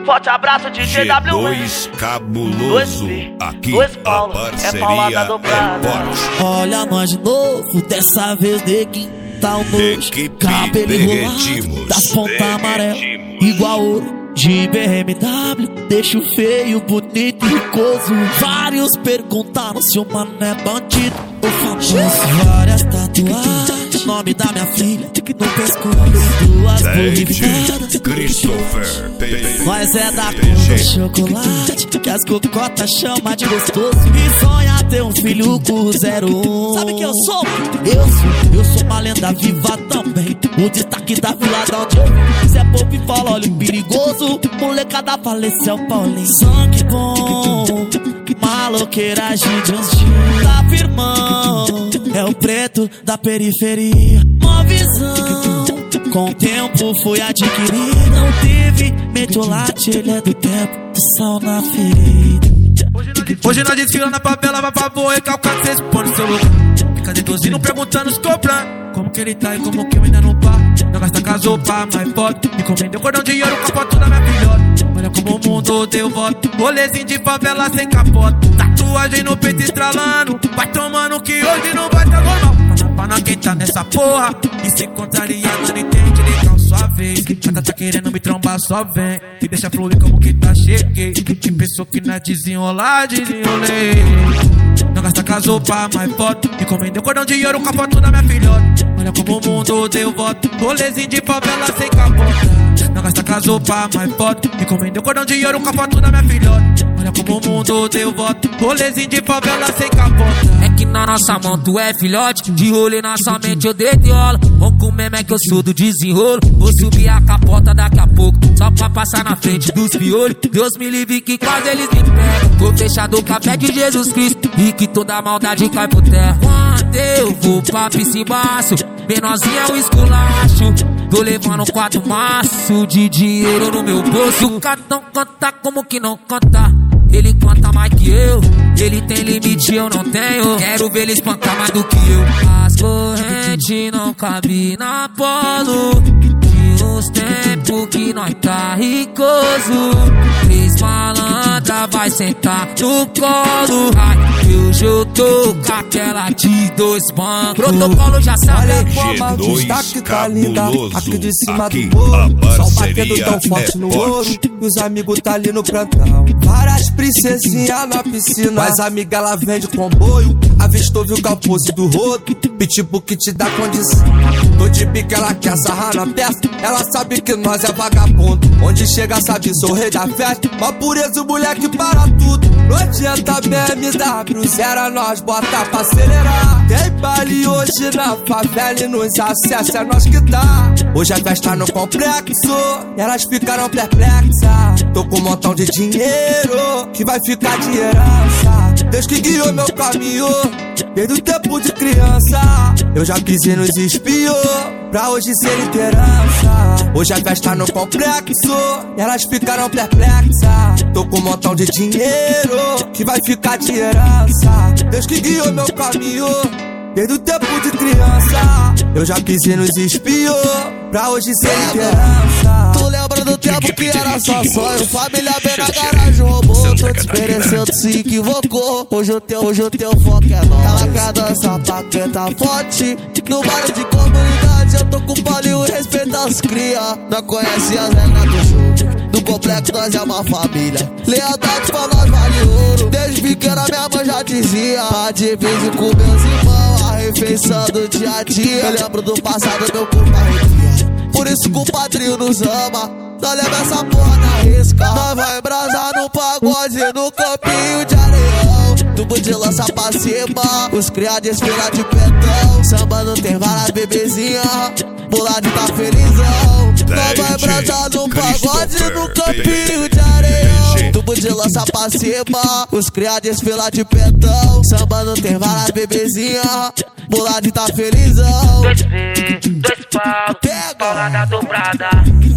Forte abraço de GW. G2 cabuloso. Aqui dois a Paulo, parceria é forte. Olha nós de novo, dessa vez neguinho tá um nojo. Equipe Cabelo enrolado, derretimos. das pontas amarelas, igual ouro de BMW. Deixo feio, bonito e ricoso. Vários perguntaram se o mano é bandido ou famoso. Várias tatuagens, nome da minha filha no pescoço, duas borrifadas. Christopher. Nós é da cor do chocolate que as cocotas chamam de gostoso. E sonha ter um filho com 01. Sabe quem eu sou? Eu sou uma lenda viva também. O destaque da vila da onde eu vim. Zé Pope fala, olha o perigoso. Molecada faleceu, Paulinho. Sangue bom, maloqueiragem de uns dias. Tá firmão, é o preto da periferia. Uma visão, com o tempo foi adquirido. Não teve metiolate, ele é do tempo do sal na ferida. Hoje nós desfila na favela, vai pra boa e calcar cês põe no seu lugar. Fica deduzindo, perguntando os cobran como que ele tá e como que eu ainda não pá. Não gasta casou pra mais foto. Encomendei um cordão de ouro com a foto da minha filhota. Olha como o mundo deu voto. Rolezinho de favela sem capota. Tatuagem no peito estralando. Vai tomando que hoje não vai tá normal. Pra nós quem tá nessa porra e se contrariar, não entende, então sua vez. Canta tá querendo me trombar, só vem e deixa fluir como que tá, cheguei. Quem pensou que não é desenrolar, desenrolei. Não gasta casou pra mais foto. Encomendei um cordão de ouro com a foto da minha filhota. Olha como o mundo deu voto. Rolezinho de favela sem capota. Não gasta casou pra mais foto. Encomendei um cordão de ouro com a foto da minha filhota. Olha como o mundo deu voto. Rolezinho de favela sem capota. É que na nossa mão tu é filhote. De rolê na sua mente eu deitiola. Vamos comer, é que eu sou do desenrolo. Vou subir a capota daqui a pouco, só pra passar na frente dos piolhos. Deus me livre que quase eles me pegam. Tô fechado com a fé de Jesus Cristo e que toda maldade cai por terra. Quando eu vou pra piscibaço, menorzinha é o esculacho. Tô levando 4 maços de dinheiro no meu bolso. O cartão canta como que não canta. Ele canta mais que eu. Ele tem limite, eu não tenho. Quero ver ele espancar mais do que eu. As correntes não cabem na polo. De uns tempos que nós tá ricoso. 3 malandra vai sentar no colo. Ai, hoje eu tô com aquela de 2 bancos. Protocolo já sabe. Olha como a vista que tá linda aqui de cima do morro. Sol batendo tão forte no ouro. E os amigos tá ali no plantão. Várias princesinhas na piscina, mas a amiga ela vende comboio. Avistou, viu o pose do rodo. Pitbull que te dá condição. Tô de pique, ela quer sarrar na peça. Ela sabe que nós é vagabundo. Onde chega sabe, sou o rei da festa. Uma pureza, o moleque para tudo. Não adianta BMW, zero nós bota pra acelerar. Tem baile hoje na favela e nos acessos é nós que tá. Hoje a festa no complexo, elas ficaram perplexas. Tô com um montão de dinheiro que vai ficar de herança. Deus que guiou meu caminho desde o tempo de criança. Eu já pisei nos espios pra hoje ser liderança. Hoje a festa no complexo, elas ficaram perplexas. Tô com um montão de dinheiro que vai ficar de herança. Deus que guiou meu caminho desde o tempo de criança. Eu já pisei nos espios pra hoje ser liderança. Tu lembra do tempo que era só sonho? Família bem na garagem, roubou. Tô te esperecendo, se equivocou. Hoje o teu foco é nóis. Ela quer dançar paqueta forte. No baile de comunidade eu tô com o Paulinho e respeita os cria. Não conhece as regras do jogo. Do complexo nós é uma família. Lealdade pra nós vale ouro. Desde pequena minha mãe já dizia: a divide com meus irmãos, a refeição do dia a dia. Eu lembro do passado, meu corpo arrepia. Por isso que o padrinho nos ama. Nós leva essa porra na risca. Nós vai embrasar no pagode, no campinho de areião. Tubo de lança pra cima, os criados desfilam de petão. Samba não tem várias bebezinha, bolado tá felizão. Nós vai embrasar no pagode, no campinho de areião. Tubo de lança pra cima, os criados desfilam de petão. Samba não tem várias bebezinha, bolado tá felizão. 2 Paulo, Pega! paulada dobrada.